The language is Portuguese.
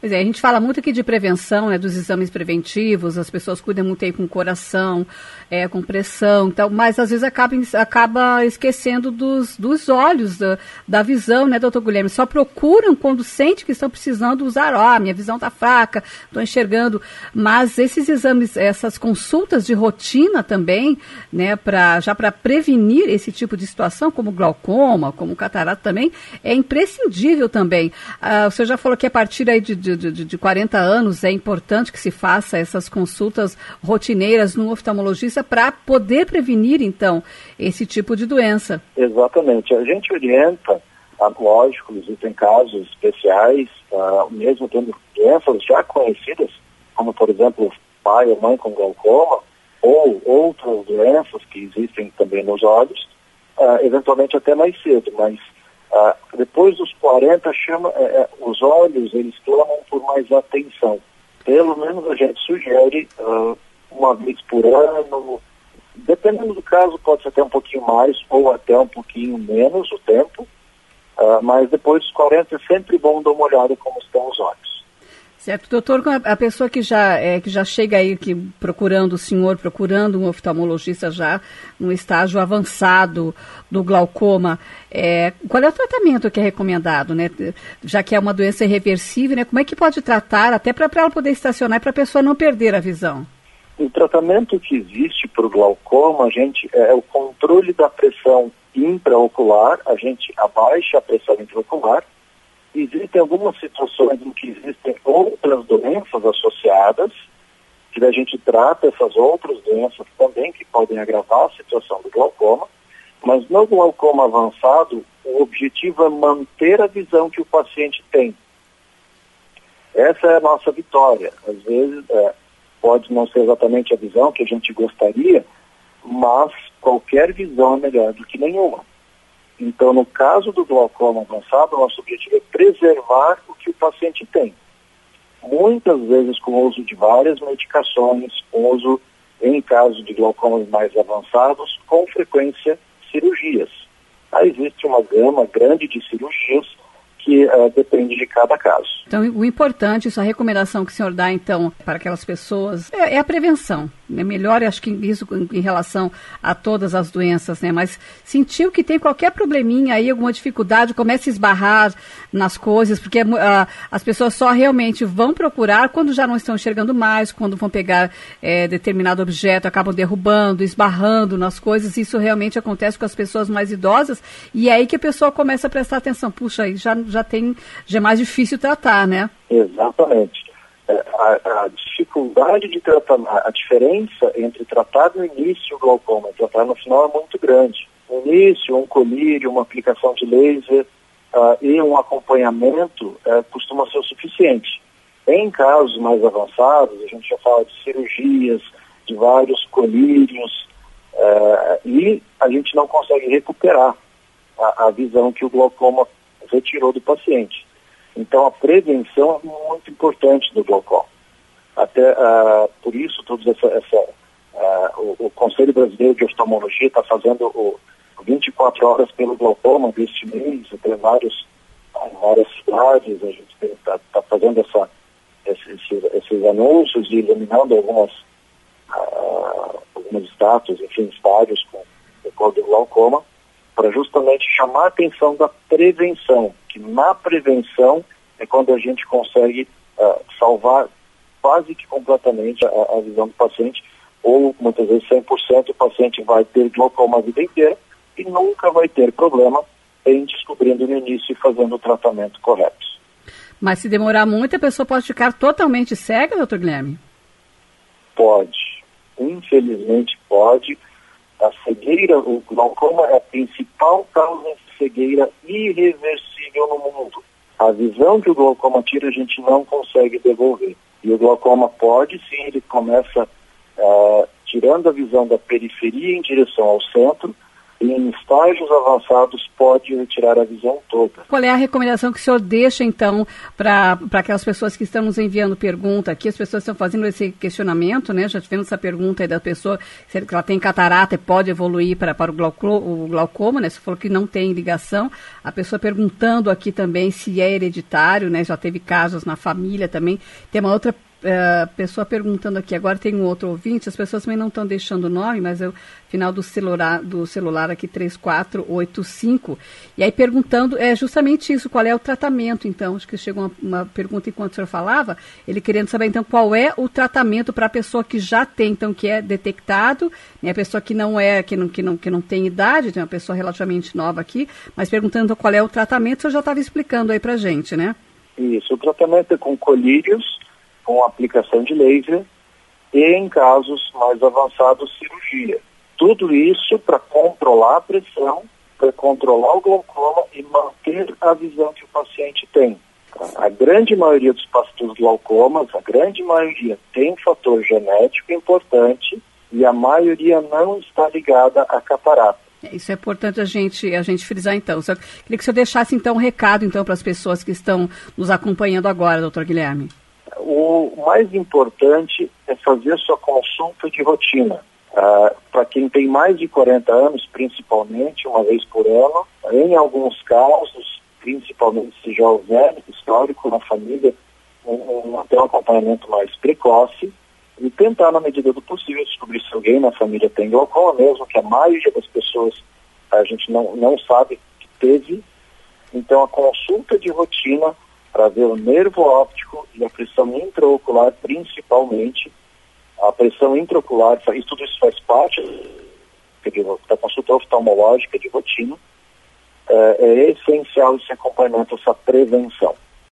Pois é, a gente fala muito aqui de prevenção, né, dos exames preventivos, as pessoas cuidam muito aí com coração, com pressão, então, mas às vezes acaba esquecendo dos olhos, da visão, né, doutor Guilherme? Só procuram quando sente que estão precisando usar, minha visão está fraca, estou enxergando, mas esses exames, essas consultas de rotina também, né, já para prevenir esse tipo de situação, como glaucoma, como catarata também, é imprescindível também. O senhor já falou que a partir aí de 40 anos é importante que se faça essas consultas rotineiras no oftalmologista para poder prevenir, então, esse tipo de doença. Exatamente. A gente orienta, lógico, em casos especiais, mesmo tendo doenças já conhecidas, como, por exemplo, pai ou mãe com glaucoma, ou outras doenças que existem também nos olhos, eventualmente até mais cedo, mas depois dos 40, os olhos, eles clamam por mais atenção. Pelo menos a gente sugere uma vez por ano, dependendo do caso, pode ser até um pouquinho mais ou até um pouquinho menos o tempo, mas depois dos 40 é sempre bom dar uma olhada como estão os olhos. Certo, doutor, a pessoa que já chega aí procurando um oftalmologista já no estágio avançado do glaucoma, qual é o tratamento que é recomendado, né? Já que é uma doença irreversível, né? Como é que pode tratar, até para ela poder estacionar e para a pessoa não perder a visão? O tratamento que existe para o glaucoma, é o controle da pressão intraocular, a gente abaixa a pressão intraocular. Existem algumas situações em que existem outras doenças associadas, que a gente trata essas outras doenças também, que podem agravar a situação do glaucoma, mas no glaucoma avançado, o objetivo é manter a visão que o paciente tem. Essa é a nossa vitória. Às vezes, pode não ser exatamente a visão que a gente gostaria, mas qualquer visão é melhor do que nenhuma. Então, no caso do glaucoma avançado, nosso objetivo é preservar o que o paciente tem. Muitas vezes com o uso de várias medicações, com uso, em caso de glaucomas mais avançados, com frequência cirurgias. Aí existe uma gama grande de cirurgias que depende de cada caso. Então, o importante, a recomendação que o senhor dá, então, para aquelas pessoas, é a prevenção. É melhor, acho que isso em relação a todas as doenças, né? Mas sentiu que tem qualquer probleminha aí, alguma dificuldade, começa a esbarrar nas coisas, porque as pessoas só realmente vão procurar quando já não estão enxergando mais, quando vão pegar determinado objeto, acabam derrubando, esbarrando nas coisas. Isso realmente acontece com as pessoas mais idosas, e é aí que a pessoa começa a prestar atenção. Puxa, aí já é mais difícil tratar, né? Exatamente. A dificuldade de tratamento, a diferença entre tratar no início o glaucoma e tratar no final é muito grande. No início, um colírio, uma aplicação de laser e um acompanhamento costuma ser o suficiente. Em casos mais avançados, a gente já fala de cirurgias, de vários colírios, e a gente não consegue recuperar a visão que o glaucoma retirou do paciente. Então, a prevenção é muito importante do glaucoma. Até por isso, o Conselho Brasileiro de Oftalmologia está fazendo 24 horas pelo glaucoma deste mês, até várias cidades. A gente está fazendo esses anúncios e iluminando algumas estátuas, enfim, estádios com o código do glaucoma, para justamente chamar a atenção da prevenção, que na prevenção é quando a gente consegue salvar quase que completamente a visão do paciente, ou muitas vezes 100% o paciente vai ter glaucoma a vida inteira e nunca vai ter problema em descobrindo no início e fazendo o tratamento correto. Mas se demorar muito, a pessoa pode ficar totalmente cega, doutor Guilherme? Pode. Infelizmente pode. A cegueira, o glaucoma é a principal causa de cegueira irreversível no mundo. A visão que o glaucoma tira a gente não consegue devolver. E o glaucoma pode, sim, ele começa tirando a visão da periferia em direção ao centro, em estágios avançados pode retirar a visão toda. Qual é a recomendação que o senhor deixa, então, para aquelas pessoas que estão nos enviando pergunta aqui? As pessoas estão fazendo esse questionamento, né? Já tivemos essa pergunta aí da pessoa, se ela tem catarata e pode evoluir para o glaucoma, né? Você falou que não tem ligação. A pessoa perguntando aqui também se é hereditário, né? Já teve casos na família também. Tem uma outra pessoa perguntando aqui, agora tem um outro ouvinte, as pessoas também não estão deixando o nome, mas é o final do celular aqui 3485, e aí perguntando justamente isso, qual é o tratamento, então, acho que chegou uma pergunta enquanto o senhor falava, ele querendo saber então qual é o tratamento para a pessoa que já tem, então, que é detectado, né, a pessoa que não tem idade, tem uma pessoa relativamente nova aqui, mas perguntando qual é o tratamento, o senhor já estava explicando aí pra gente, né? Isso, o tratamento é com colírios, com aplicação de laser e, em casos mais avançados, cirurgia. Tudo isso para controlar a pressão, para controlar o glaucoma e manter a visão que o paciente tem. A grande maioria dos glaucomas, a grande maioria tem um fator genético importante e a maioria não está ligada à catarata. Isso é importante a gente frisar, então. Eu queria que o senhor deixasse, então, um recado, então, para as pessoas que estão nos acompanhando agora, doutor Guilherme. O mais importante é fazer sua consulta de rotina. Para quem tem mais de 40 anos, principalmente, uma vez por ano, em alguns casos, principalmente se já houver histórico na família, até um acompanhamento mais precoce, e tentar, na medida do possível, descobrir se alguém na família tem glaucoma, mesmo que a maioria das pessoas a gente não sabe que teve. Então, a consulta de rotina para ver o nervo óptico e a pressão intraocular, principalmente. A pressão intraocular, tudo isso faz parte da consulta oftalmológica de rotina. É essencial esse acompanhamento, essa prevenção.